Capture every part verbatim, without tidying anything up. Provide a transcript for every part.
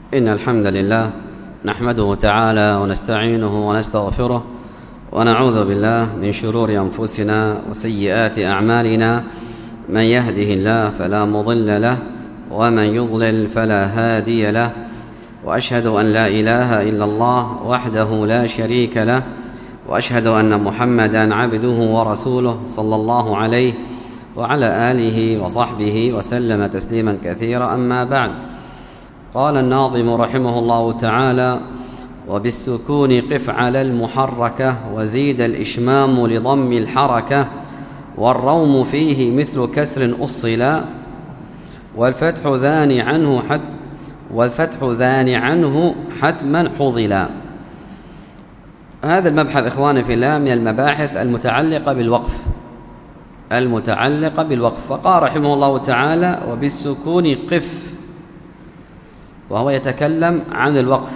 إن الحمد لله نحمده تعالى ونستعينه ونستغفره ونعوذ بالله من شرور أنفسنا وسيئات أعمالنا. من يهده الله فلا مضل له ومن يضلل فلا هادي له، وأشهد أن لا إله إلا الله وحده لا شريك له، وأشهد أن محمدًا عبده ورسوله صلى الله عليه وعلى آله وصحبه وسلم تسليما كثيرا. أما بعد، قال الناظم رحمه الله تعالى: وبالسكون قف على المحركة وزيد الإشمام لضم الحركة، والروم فيه مثل كسر أصلا، والفتح ذان عنه حت والفتح ذان عنه حتما حضلا. هذا المبحث إخواني في الله من المباحث المتعلقة بالوقف المتعلقة بالوقف فقال رحمه الله تعالى: وبالسكون قف، وهو يتكلم عن الوقف.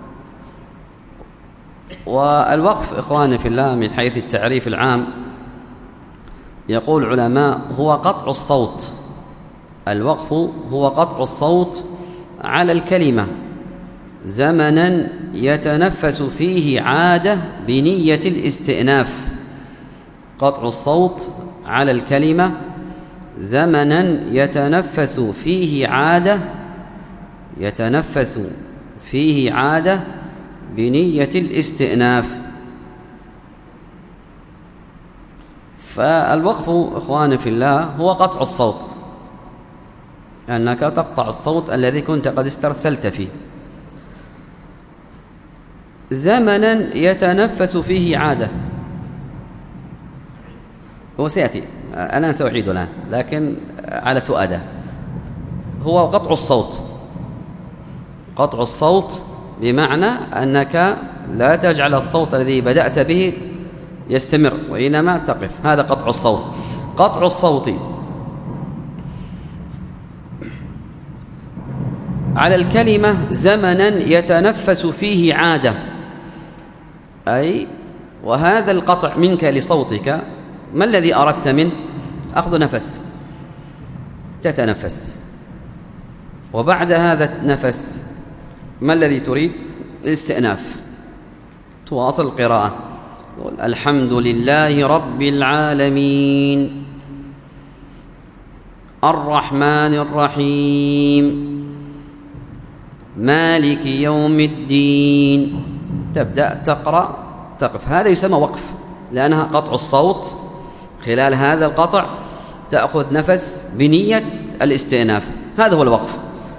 والوقف إخواني في الله من حيث التعريف العام يقول العلماء هو قطع الصوت. الوقف هو قطع الصوت على الكلمة زمنا يتنفس فيه عادة بنية الاستئناف. قطع الصوت على الكلمة زمنا يتنفس فيه عادة يتنفس فيه عادة بنية الاستئناف. فالوقف إخواني في الله هو قطع الصوت، أنك تقطع الصوت الذي كنت قد استرسلت فيه زمنا يتنفس فيه عادة. هو سيأتي، أنا سأعيد الآن لكن على تؤدى. هو قطع الصوت قطع الصوت بمعنى أنك لا تجعل الصوت الذي بدأت به يستمر وإنما تقف. هذا قطع الصوت. قطع الصوت على الكلمة زمنا يتنفس فيه عادة، أي وهذا القطع منك لصوتك ما الذي أردت منه؟ أخذ نفس، تتنفس، وبعد هذا النفس ما الذي تريد؟ الاستئناف، تواصل القراءة. الحمد لله رب العالمين الرحمن الرحيم مالك يوم الدين. تبدأ تقرأ تقف. هذا يسمى وقف لأنها قطع الصوت. خلال هذا القطع تأخذ نفس بنية الاستئناف. هذا هو الوقف.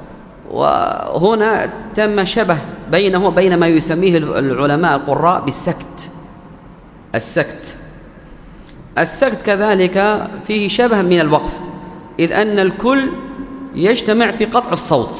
وهنا تم شبه بينه وبين ما يسميه العلماء القراء بالسكت. السكت السكت كذلك فيه شبه من الوقف، إذ أن الكل يجتمع في قطع الصوت.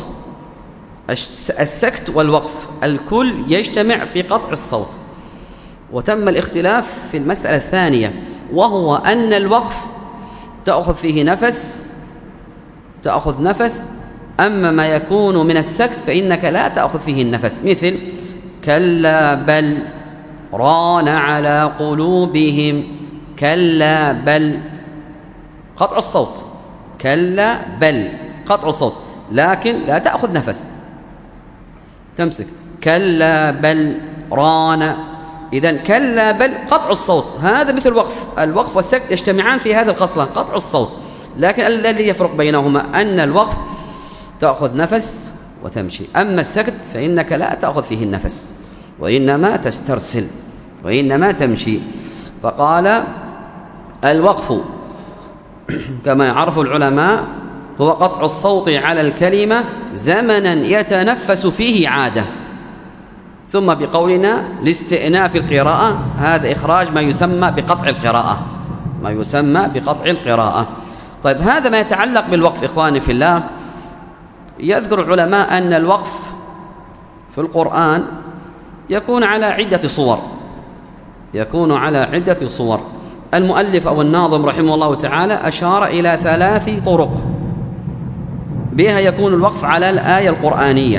السكت والوقف الكل يجتمع في قطع الصوت. وتم الاختلاف في المسألة الثانية، وهو أن الوقف تأخذ فيه نفس تأخذ نفس أما ما يكون من السكت فإنك لا تأخذ فيه النفس، مثل كلا بل ران على قلوبهم. كلا بل قطع الصوت، كلا بل قطع الصوت، لكن لا تأخذ نفس، تمسك كلا بل ران. إذن كلا بل قطع الصوت. هذا مثل الوقف. الوقف والسكت يجتمعان في هذا الخصلة، قطع الصوت. لكن الذي يفرق بينهما أن الوقف تأخذ نفس وتمشي، أما السكت فإنك لا تأخذ فيه النفس وإنما تسترسل وإنما تمشي. فقال الوقف كما يعرف العلماء هو قطع الصوت على الكلمة زمنا يتنفس فيه عادة. ثم بقولنا لاستئناف القراءة، هذا إخراج ما يسمى بقطع القراءة ما يسمى بقطع القراءة. طيب، هذا ما يتعلق بالوقف إخواني في الله. يذكر العلماء أن الوقف في القرآن يكون على عدة صور يكون على عدة صور. المؤلف أو الناظم رحمه الله تعالى أشار إلى ثلاث طرق بها يكون الوقف على الآية القرآنية: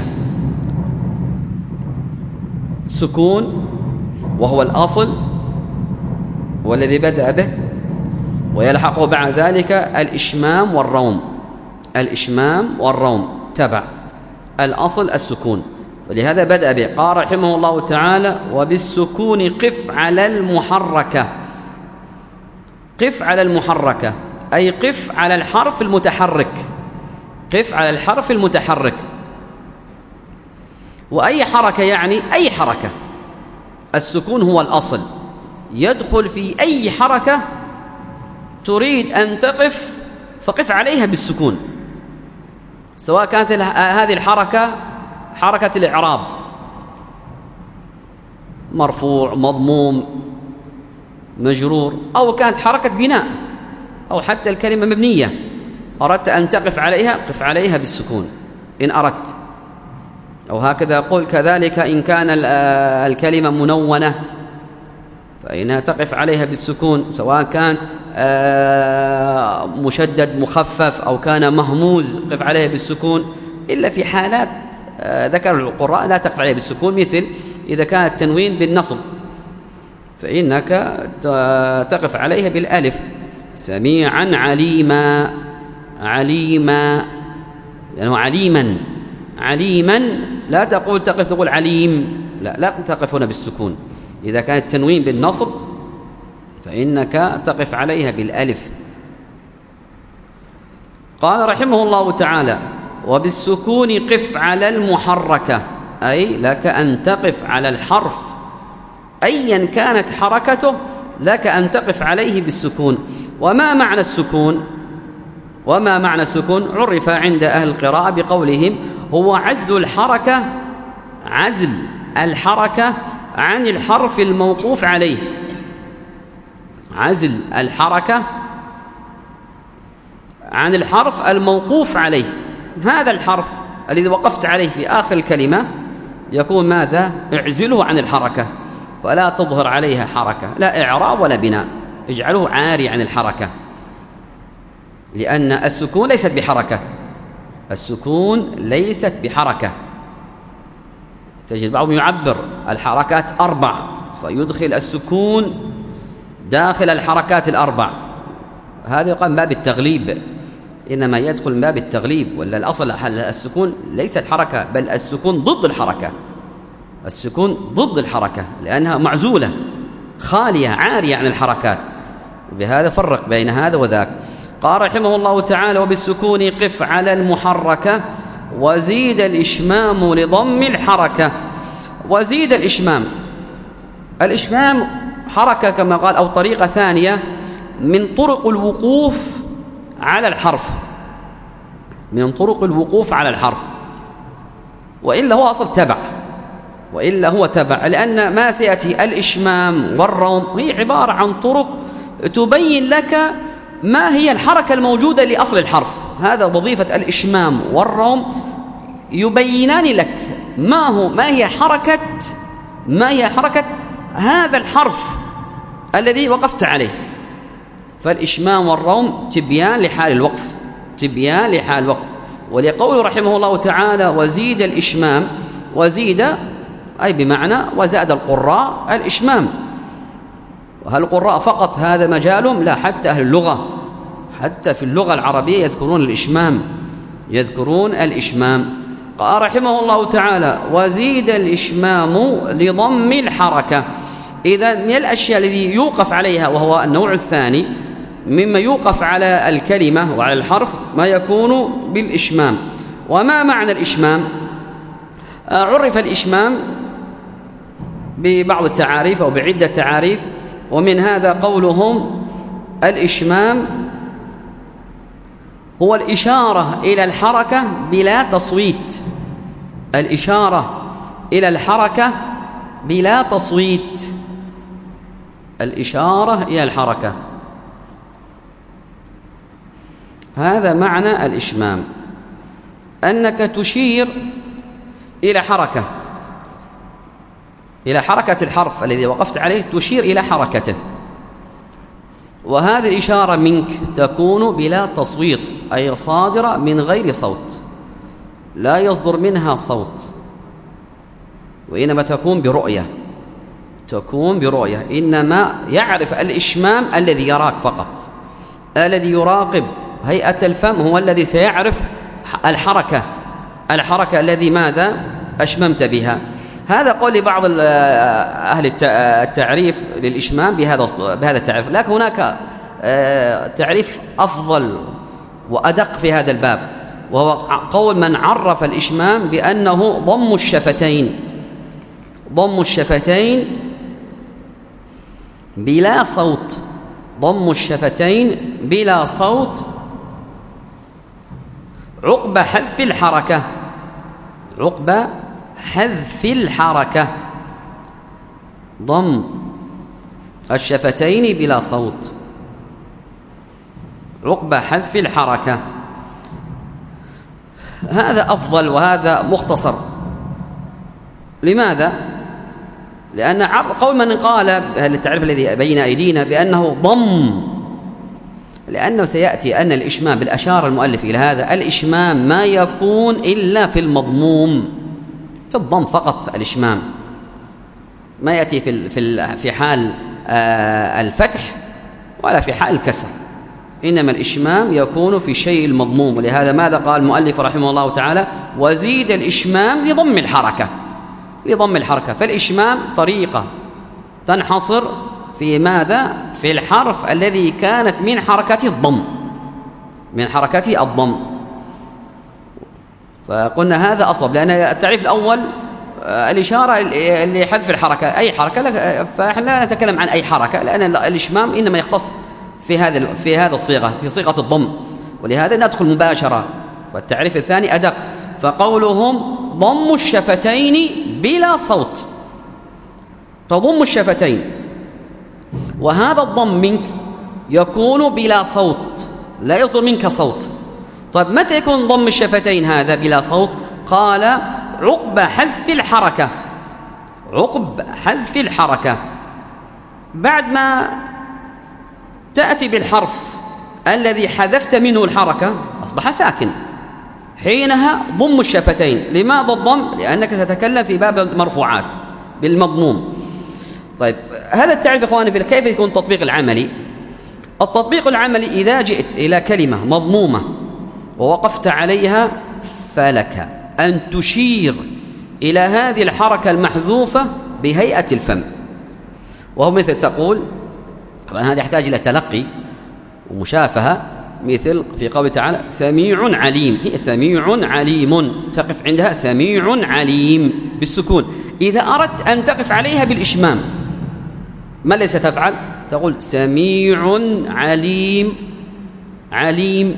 سكون وهو الأصل والذي بدأ به، ويلحقه بعد ذلك الإشمام والروم الإشمام والروم تبع. الأصل السكون، ولهذا بدأ به. قال رحمه الله تعالى: وبالسكون قف على المحركة. قف على المحركة أي قف على الحرف المتحرك، قف على الحرف المتحرك. وأي حركة يعني أي حركة، السكون هو الأصل، يدخل في أي حركة تريد أن تقف فقف عليها بالسكون، سواء كانت هذه الحركة حركة الإعراب، مرفوع مضموم مجرور، أو كانت حركة بناء، أو حتى الكلمة مبنية أردت أن تقف عليها قف عليها بالسكون إن أردت. أو هكذا يقول كذلك إن كان الكلمة منونة فإنها تقف عليها بالسكون، سواء كانت مشدد مخفف أو كان مهموز قف عليها بالسكون، إلا في حالات ذكر القراء لا تقف عليها بالسكون، مثل إذا كان التنوين بالنصب فإنك تقف عليها بالألف. سميعا عليما، عليما لأنه عليما، عليما لا تقول تقف تقول عليم، لا لا تقف هنا بالسكون. إذا كان التنوين بالنصب فإنك تقف عليها بالألف. قال رحمه الله تعالى: وبالسكون قف على المحركة، أي لك أن تقف على الحرف أيا كانت حركته، لك أن تقف عليه بالسكون. وما معنى السكون؟ وما معنى السكون عرف عند أهل القراءة بقولهم: هو عزل الحركة، عزل الحركة عن الحرف الموقوف عليه، عزل الحركة عن الحرف الموقوف عليه. هذا الحرف الذي وقفت عليه في آخر الكلمة يكون ماذا؟ اعزله عن الحركة، فلا تظهر عليها حركة، لا إعراب ولا بناء، اجعله عاري عن الحركة، لأن السكون ليست بحركة، السكون ليست بحركة. تجد بعضهم يعبر الحركات أربع فيدخل السكون داخل الحركات الأربع، هذا يقال من باب التغليب، إنما يدخل من باب التغليب، ولا الأصل السكون ليست حركة، بل السكون ضد الحركة، السكون ضد الحركة لأنها معزولة خالية عارية عن الحركات، بهذا فرق بين هذا وذاك. قال رحمه الله تعالى: وبالسكون قف على المحركة وزيد الإشمام لضم الحركة. وزيد الإشمام، الإشمام حركة كما قال أو طريقة ثانية من طرق الوقوف على الحرف، من طرق الوقوف على الحرف، وإلا هو أصل تبع، وإلا هو تبع، لأن ما سيأتي الإشمام والروم هي عبارة عن طرق تبين لك ما هي الحركة الموجودة لأصل الحرف. هذا وظيفة الإشمام والروم، يبينان لك ما هو ما هي حركة ما هي حركة هذا الحرف الذي وقفت عليه. فالإشمام والروم تبيان لحال الوقف، تبيان لحال الوقف. ولقول رحمه الله تعالى: وزيد الإشمام، وزيد أي بمعنى وزاد القراء الإشمام. وهل القراء فقط هذا مجالهم؟ لا، حتى أهل اللغة، حتى في اللغة العربية يذكرون الإشمام، يذكرون الإشمام. قال رحمه الله تعالى: وزيد الإشمام لضم الحركة. إذا من الأشياء التي يوقف عليها، وهو النوع الثاني مما يوقف على الكلمة وعلى الحرف، ما يكون بالإشمام. وما معنى الإشمام؟ عرف الإشمام ببعض التعاريف أو بعدة تعاريف، ومن هذا قولهم: الإشمام هو الإشارة إلى الحركة بلا تصويت، الإشارة إلى الحركة بلا تصويت، الإشارة إلى الحركة، هذا معنى الإشمام، أنك تشير إلى حركة، إلى حركة الحرف الذي وقفت عليه، تشير إلى حركته، وهذه الإشارة منك تكون بلا تصويت، أي صادرة من غير صوت، لا يصدر منها صوت، وإنما تكون برؤية، تكون برؤية. إنما يعرف الإشمام الذي يراك فقط، الذي يراقب هيئة الفم هو الذي سيعرف الحركة الحركة الذي ماذا أشممت بها. هذا قول لبعض أهل التعريف للإشمام بهذا بهذا التعريف، لكن هناك تعريف أفضل وأدق في هذا الباب، وهو قول من عرف الإشمام بأنه ضم الشفتين ضم الشفتين بلا صوت ضم الشفتين بلا صوت عقب حذف الحركة عقب حذف الحركة ضم الشفتين بلا صوت عقب حذف الحركة. هذا أفضل وهذا مختصر. لماذا؟ لأن قول من قال هذا التعريف الذي بين أيدينا بأنه ضم، لأنه سيأتي أن الإشمام بالأشار المؤلف إلى هذا الإشمام ما يكون إلا في المضموم، في الضم فقط الإشمام، ما يأتي في في في حال الفتح ولا في حال الكسر، إنما الإشمام يكون في الشيء المضموم. ولهذا ماذا قال المؤلف رحمه الله تعالى؟ وزيد الإشمام لضم الحركة لضم الحركة. فالإشمام طريقة تنحصر في ماذا؟ في الحرف الذي كانت من حركته الضم من حركته الضم. فقلنا هذا أصوب، لأن التعريف الأول الإشارة لحذف الحركة، أي حركة، فإحنا لا نتكلم عن أي حركة، لأن الإشمام إنما يختص في هذا في هذا الصيغة، في صيغة الضم، ولهذا ندخل مباشرة. والتعريف الثاني أدق، فقولهم ضم الشفتين بلا صوت، تضم الشفتين، وهذا الضم منك يكون بلا صوت، لا يصدر منك صوت. طيب متى يكون ضم الشفتين هذا بلا صوت؟ قال عقب حذف الحركة عقب حذف الحركة بعد ما تأتي بالحرف الذي حذفت منه الحركة أصبح ساكن، حينها ضم الشفتين. لماذا الضم؟ لأنك تتكلم في باب المرفوعات بالمضموم. طيب هذا التعريف إخواني في كيف يكون التطبيق العملي؟ التطبيق العملي إذا جئت إلى كلمة مضمومة ووقفت عليها فلك أن تشير إلى هذه الحركة المحذوفة بهيئة الفم، وهو مثل تقول، طبعا هذا يحتاج إلى تلقي ومشافهة، مثل في قوله تعالى سميع عليم، هي سميع عليم، تقف عندها سميع عليم بالسكون. إذا أردت أن تقف عليها بالإشمام ما الذي ستفعل؟ تقول سميع عليم عليم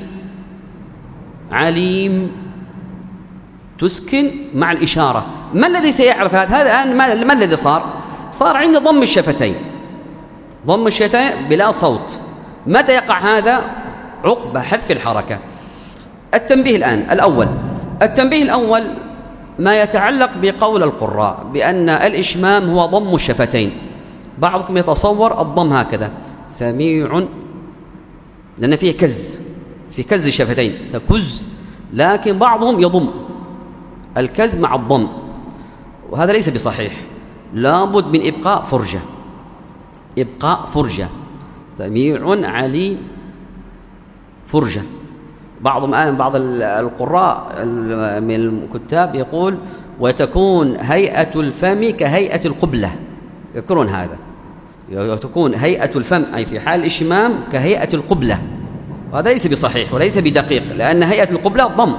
عليم، تسكن مع الإشارة. ما الذي سيعرف هذا؟ هذا الآن ما, ما الذي صار؟ صار عند ضم الشفتين ضم الشفتين بلا صوت. متى يقع هذا؟ عقب حذف الحركة. التنبيه الآن الأول التنبيه الأول ما يتعلق بقول القراء بأن الإشمام هو ضم الشفتين. بعضكم يتصور الضم هكذا سميع، لأن فيه كز، في كز الشفتين تكز، لكن بعضهم يضم الكز مع الضم، وهذا ليس بصحيح، لابد من إبقاء فرجة إبقاء فرجة سميع عليم فرجة. بعضهم الآن بعض القراء من الكتاب يقول وتكون هيئة الفم كهيئة القبلة، يذكرون هذا، وتكون هيئة الفم أي في حال الإشمام كهيئة القبلة، وهذا ليس بصحيح وليس بدقيق، لأن هيئة القبلة ضم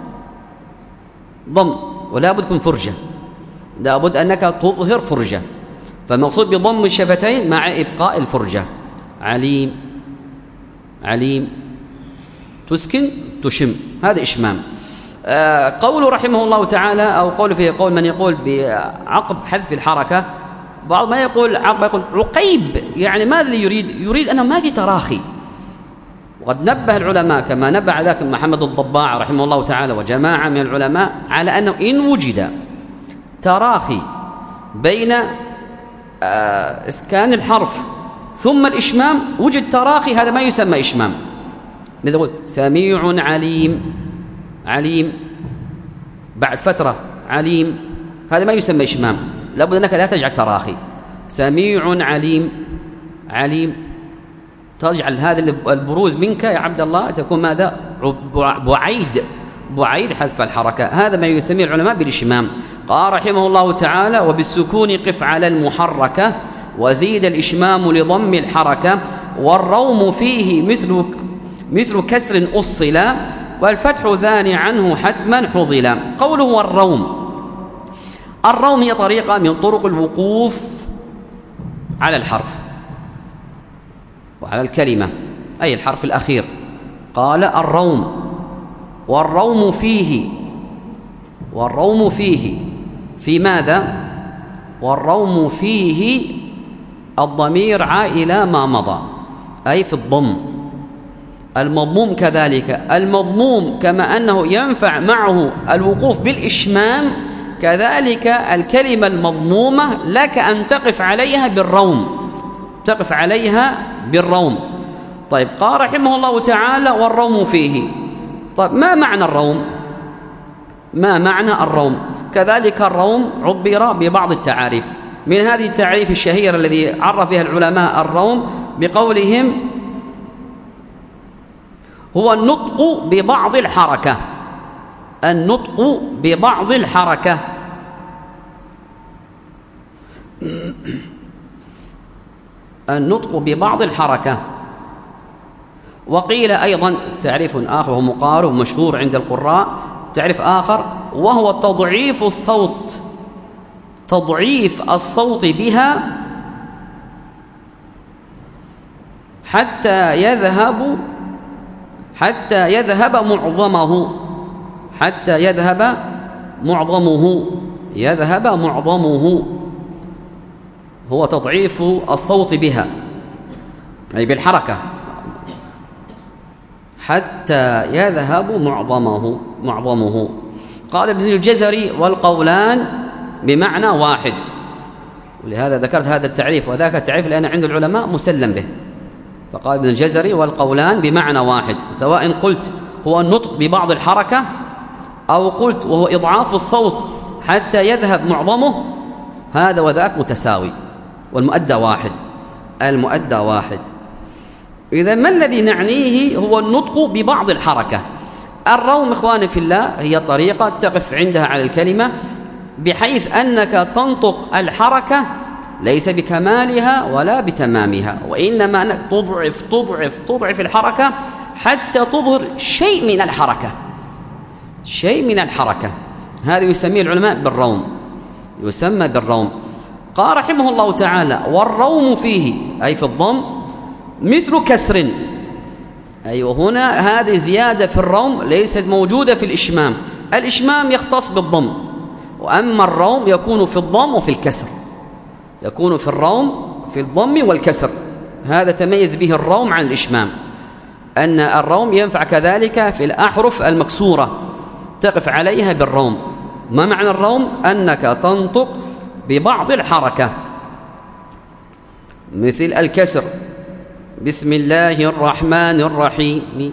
ضم ولا بد تكون فرجة، لا بد أنك تظهر فرجة. فالمقصود بضم الشفتين مع إبقاء الفرجة. عليم عليم، تسكن تشم، هذا إشمام. آه قوله رحمه الله تعالى، أو قول في قول من يقول بعقب حذف الحركة، بعض ما يقول عقب يقول عقيب، يعني ماذا يريد؟ يريد أنه ما في تراخي. وقد نبه العلماء كما نبه ذاك محمد الضباع رحمه الله تعالى وجماعة من العلماء على أنه إن وجد تراخي بين آه إسكان الحرف ثم الإشمام، وجد تراخي، هذا ما يسمى إشمام. نقول سميع عليم عليم بعد فترة عليم، هذا ما يسمى إشمام، لابد أنك لا تجعل تراخي. سميع عليم عليم، تجعل هذا البروز منك يا عبد الله تكون ماذا؟ بعيد بعيد حذف الحركة. هذا ما يسميه العلماء بالإشمام. قال رحمه الله تعالى: وبالسكون قف على المحركة وزيد الإشمام لضم الحركة والروم فيه مثل مثل كسر أصلا والفتح ذاني عنه حتما حضلا. قوله والروم، الروم هي طريقة من طرق الوقوف على الحرف وعلى الكلمة، أي الحرف الأخير. قال الروم، والروم فيه، والروم فيه في ماذا؟ والروم فيه الضمير عائلة ما مضى، أي في الضم. المضموم كذلك، المضموم كما أنه ينفع معه الوقوف بالإشمام، كذلك الكلمة المضمومة لك أن تقف عليها بالروم، تقف عليها بالروم. طيب، قال رحمه الله تعالى: والروم فيه. طيب، ما معنى الروم؟ ما معنى الروم؟ كذلك الروم عبر ببعض التعاريف. من هذه التعريف الشهيرة الذي عرف بها العلماء الروم بقولهم: هو النطق ببعض الحركة، النطق ببعض الحركة. النطق ببعض الحركة. وقيل أيضا تعريف آخر وهو مقارب مشهور عند القراء، تعريف آخر وهو تضعيف الصوت، تضعيف الصوت بها حتى يذهب حتى يذهب معظمه، حتى يذهب معظمه، يذهب معظمه، هو تضعيف الصوت بها أي بالحركة حتى يذهب معظمه معظمه. قال ابن الجزري: والقولان بمعنى واحد. ولهذا ذكرت هذا التعريف وذاك التعريف لأن عند العلماء مسلم به. فقال ابن الجزري: والقولان بمعنى واحد، سواء قلت هو النطق ببعض الحركة أو قلت وهو إضعاف الصوت حتى يذهب معظمه، هذا وذاك متساوي والمؤدى واحد، المؤدى واحد. إذا ما الذي نعنيه هو النطق ببعض الحركة. الروم إخواني في الله هي طريقة تقف عندها على الكلمة بحيث أنك تنطق الحركة ليس بكمالها ولا بتمامها، وإنما أنك تضعف تضعف تضعف الحركة حتى تظهر شيء من الحركة، شيء من الحركة. هذا يسميه العلماء بالروم، يسمى بالروم. قال رحمه الله تعالى: والروم فيه أي في الضم مثل كسر. أيوة، هنا هذه زيادة في الروم ليست موجودة في الإشمام. الإشمام يختص بالضم، وأما الروم يكون في الضم وفي الكسر، يكون في الروم في الضم والكسر. هذا تميز به الروم عن الإشمام، أن الروم ينفع كذلك في الأحرف المكسورة تقف عليها بالروم. ما معنى الروم؟ أنك تنطق ببعض الحركة، مثل الكسر: بسم الله الرحمن الرحيم،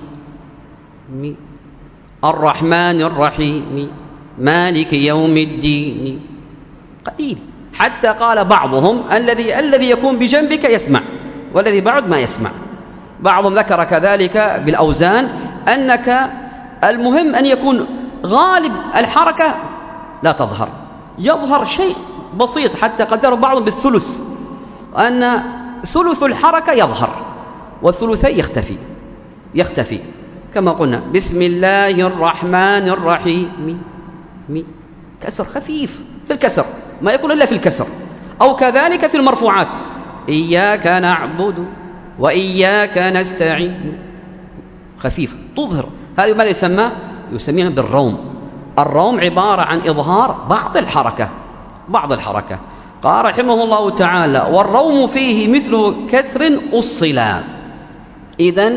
الرحمن الرحيم، مالك يوم الدين. قليل، حتى قال بعضهم: الذي الذي يكون بجنبك يسمع والذي بعد ما يسمع. بعضهم ذكر كذلك بالأوزان أنك المهم أن يكون غالب الحركة لا تظهر، يظهر شيء بسيط، حتى قدر بعضهم بالثلث، أن ثلث الحركة يظهر والثلثي يختفي يختفي كما قلنا: بسم الله الرحمن الرحيم، كسر خفيف في الكسر، ما يكون إلا في الكسر. أو كذلك في المرفوعات: إياك نعبد وإياك نستعين، خفيف تظهر. هذا ماذا يسمى؟ يسميه بالروم. الروم عبارة عن إظهار بعض الحركة، بعض الحركة. قال رحمه الله تعالى: والروم فيه مثل كسر أصلا. إذن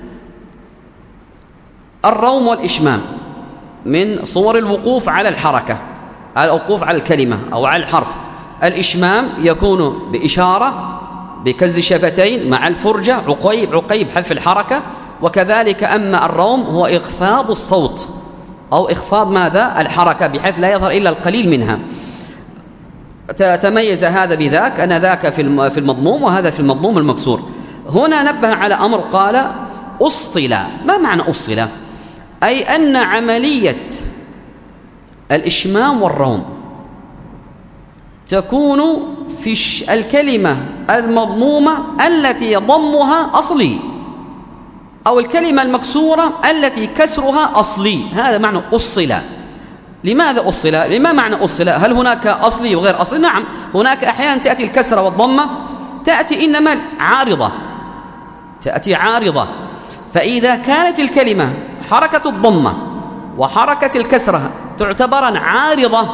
الروم والإشمام من صور الوقوف على الحركة، الوقوف على الكلمة أو على الحرف. الإشمام يكون بإشارة بكز الشفتين مع الفرجة، عقيب عقيب حذف الحركة. وكذلك أما الروم هو إخفاض الصوت أو إخفاض ماذا؟ الحركة، بحيث لا يظهر إلا القليل منها. تميز هذا بذاك، أن ذاك في المضموم وهذا في المضموم المكسور. هنا نبه على أمر، قال أصلا. ما معنى أصلا؟ أي أن عملية الإشمام والروم تكون في الكلمة المضمومة التي ضمها أصلي، أو الكلمة المكسورة التي كسرها أصلي. هذا معنى أصل. لماذا أصل؟ لما معنى أصل؟ هل هناك أصلي وغير أصلي؟ نعم، هناك أحيانا تأتي الكسرة والضمة تأتي إنما عارضة، تأتي عارضة. فإذا كانت الكلمة حركة الضمة وحركة الكسرة تعتبر عارضة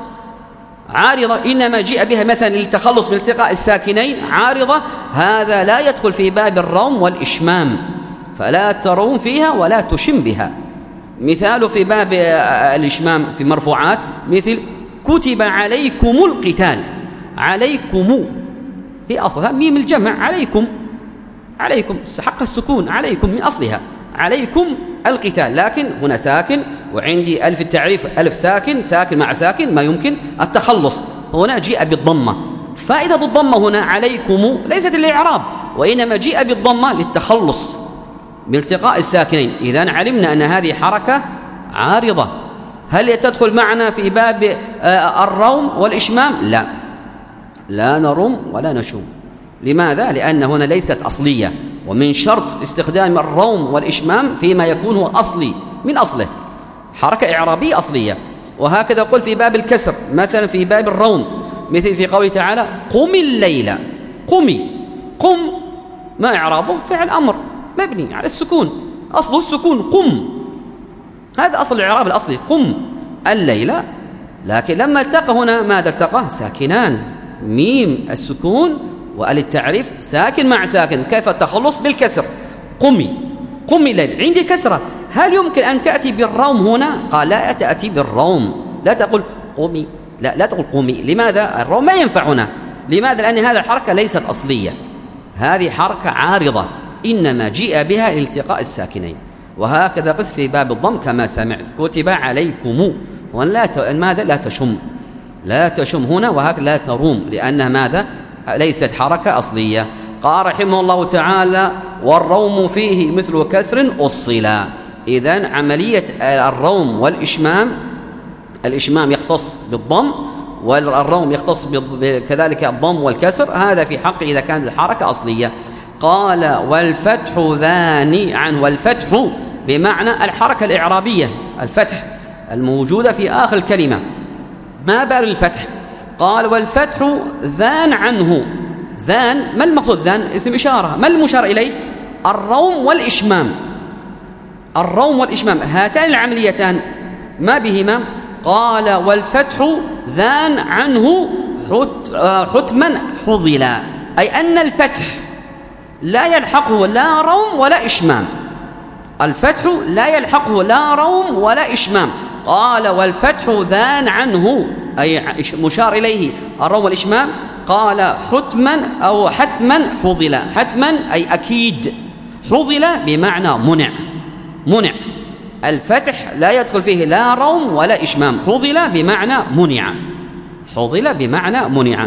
عارضة إنما جاء بها مثلا للتخلص من التقاء الساكنين عارضة، هذا لا يدخل في باب الروم والإشمام، فلا تروم فيها ولا تشم بها. مثال في باب الإشمام في مرفوعات مثل كتب عليكم القتال. عليكم هي أصلها ميم الجمع، عليكم عليكم حق السكون، عليكم من أصلها عليكم القتال، لكن هنا ساكن وعندي ألف التعريف ألف ساكن، ساكن مع ساكن ما يمكن التخلص، هنا جاء بالضمة. فائدة الضمة هنا عليكم ليست للإعراب، وإنما جاء بالضمة للتخلص بالتقاء الساكنين. إذن علمنا أن هذه حركة عارضة. هل تدخل معنا في باب الروم والإشمام؟ لا، لا نرم ولا نشوم. لماذا؟ لأن هنا ليست أصلية، ومن شرط استخدام الروم والإشمام فيما يكون هو أصلي من أصله، حركة إعرابية أصلية. وهكذا قل في باب الكسر، مثلا في باب الروم مثل في قوله تعالى قم الليل. قمي، قم ما إعرابه؟ فعل أمر مبني على السكون، أصله السكون قم، هذا أصل الإعراب الأصلي قم الليل. لكن لما التقى هنا ماذا التقى؟ ساكنان، ميم السكون والتعريف ساكن مع ساكن، كيف التخلص؟ بالكسر. قمي، قمي الليل. عندي كسرة، هل يمكن أن تأتي بالروم هنا؟ قال لا تأتي بالروم، لا تقول قمي، لا لا تقول قمي. لماذا؟ الروم ما ينفع هنا. لماذا؟ لأن هذه الحركة ليست أصلية، هذه حركة عارضة إنما جيء بها لالتقاء الساكنين. وهكذا قس في باب الضم كما سمعت كتب عليكم، ولا ت... ماذا؟ لا تشم، لا تشم هنا، وهكذا لا تروم، لأنها ماذا؟ ليست حركة أصلية. قال رحمه الله تعالى والروم فيه مثل كسر أصلا. إذن عملية الروم والإشمام، الإشمام يختص بالضم والروم يختص كذلك الضم والكسر، هذا في حق إذا كان الحركة أصلية. قال والفتح ذاني عنه. والفتح بمعنى الحركة الإعرابية، الفتح الموجودة في آخر الكلمة. ما بال الفتح؟ قال والفتح ذان عنه. ذان ما المقصود؟ ذان اسم إشارة، ما المشار إليه؟ الروم والإشمام. الروم والإشمام هاتان العمليتان ما بهما؟ قال والفتح ذان عنه حتما حضلا، أي أن الفتح لا يلحقه لا روم ولا إشمام. الفتح لا يلحقه لا روم ولا إشمام. قال والفتح ذان عنه أي مشار إليه الروم والإشمام. قال حتما أو حتما حضلا. حتما أي أكيد، حضلا بمعنى منع، منع. الفتح لا يدخل فيه لا روم ولا إشمام، حضلا بمعنى منع، حضلا بمعنى منع.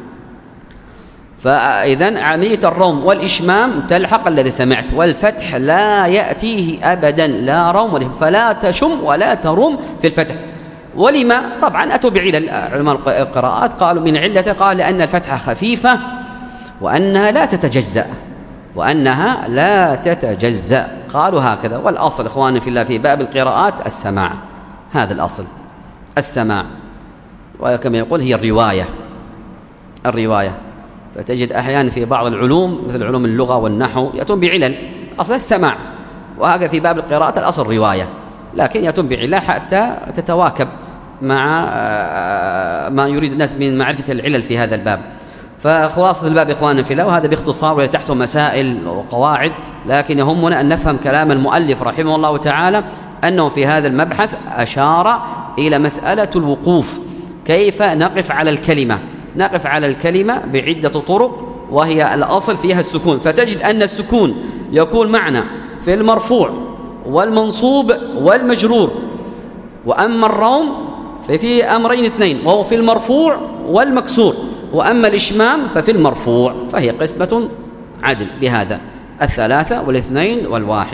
فإذن عملية الروم والإشمام تلحق الذي سمعت. والفتح لا يأتيه أبدا لا روم ولا، فلا تشم ولا تروم في الفتح. ولما؟ طبعا أتوا بعلل علماء القراءات، قالوا من علته قال لأن الفتحة خفيفة وأنها لا تتجزأ، وأنها لا تتجزأ، قالوا هكذا. والأصل إخواني في الله في باب القراءات السماع، هذا الأصل السماع. وكما يقول هي الرواية، الرواية. فتجد أحيانا في بعض العلوم مثل علوم اللغة والنحو يأتون بعلل، أصل السماع. وهذا في باب القراءة الأصل رواية، لكن يأتون بعلل حتى تتواكب مع ما يريد الناس من معرفة العلل في هذا الباب. فخلاصة الباب إخواننا في الله، وهذا باختصار وتحته مسائل وقواعد، لكن يهمنا أن نفهم كلام المؤلف رحمه الله تعالى أنه في هذا المبحث أشار إلى مسألة الوقوف، كيف نقف على الكلمة. نقف على الكلمة بعدة طرق، وهي الأصل فيها السكون. فتجد أن السكون يكون معنا في المرفوع والمنصوب والمجرور. وأما الروم ففي أمرين اثنين، وهو في المرفوع والمكسور. وأما الإشمام ففي المرفوع، فهي قسمة عدل بهذا، الثلاثة والاثنين والواحد.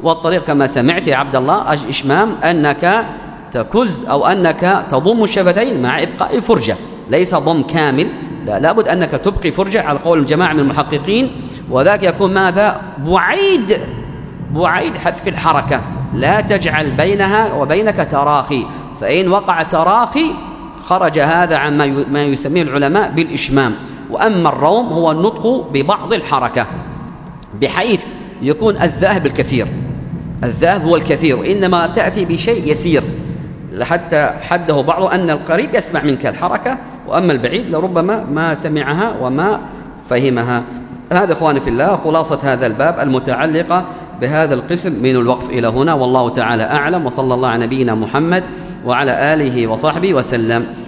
والطريق كما سمعت يا عبد الله إشمام أنك تكز أو أنك تضم الشفتين مع إبقاء فرجة، ليس ضم كامل، لا لابد أنك تبقي فرجة على قول الجماعة من المحققين، وذاك يكون ماذا؟ بعيد بعيد حذف الحركة، لا تجعل بينها وبينك تراخي، فإن وقع تراخي خرج هذا عن ما يسميه العلماء بالإشمام. وأما الروم هو النطق ببعض الحركة بحيث يكون الذاهب الكثير، الذاهب هو الكثير، إنما تأتي بشيء يسير حتى حده بعض أن القريب يسمع منك الحركة، وأما البعيد لربما ما سمعها وما فهمها. هذا إخواني في الله خلاصة هذا الباب المتعلقة بهذا القسم من الوقف إلى هنا، والله تعالى أعلم، وصلى الله على نبينا محمد وعلى آله وصحبه وسلم.